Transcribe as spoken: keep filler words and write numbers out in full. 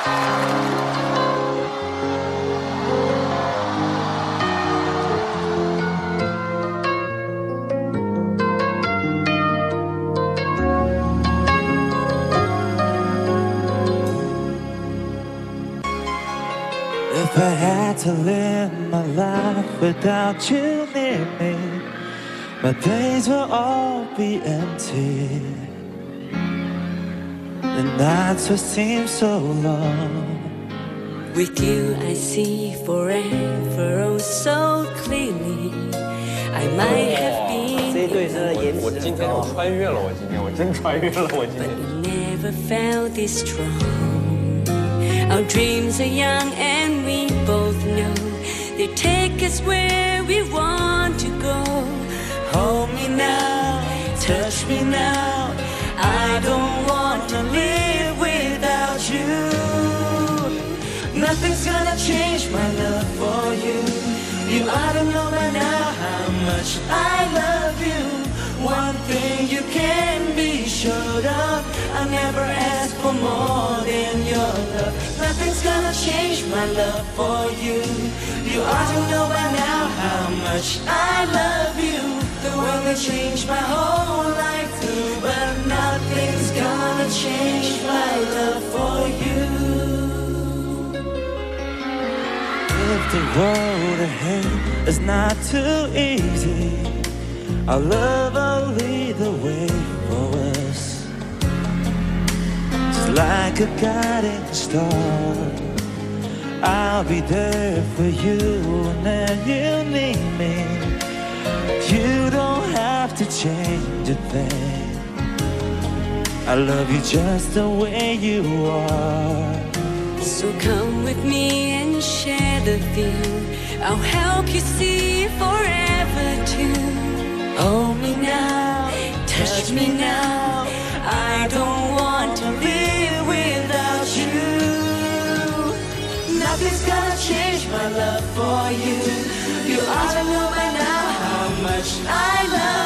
If I had to live my life without you near me, my days will all be empty. The nights will seem so long. With you I see forever oh so clearly. I might have been 这一对真的颜值我今天我穿越了，我今天我真穿越了，我今 but 天。 you never felt this strong. Our dreams are young and we both know they take us where we want to go. Hold me now, touch me now. I don't want to live without you. Nothing's gonna change my love for you. You ought to know by now how much I love you. One thing you can be sure of, I never ask for more than your love. Nothing's gonna change my love for you. You ought to know by now how much I love you. The world may change my whole life through, but nothing's gonna change my love for you. If the road ahead is not too easy, our love will lead the way for us. Just like a guiding star, I'll be there for you when you need me. You don't have to change a thing. I love you just the way you are. So come with me and share the view. I'll help you see forever too. Hold me now, touch me now. I don't want to live without you. Nothing's gonna change my love for you. You ought to know by now how much I love you.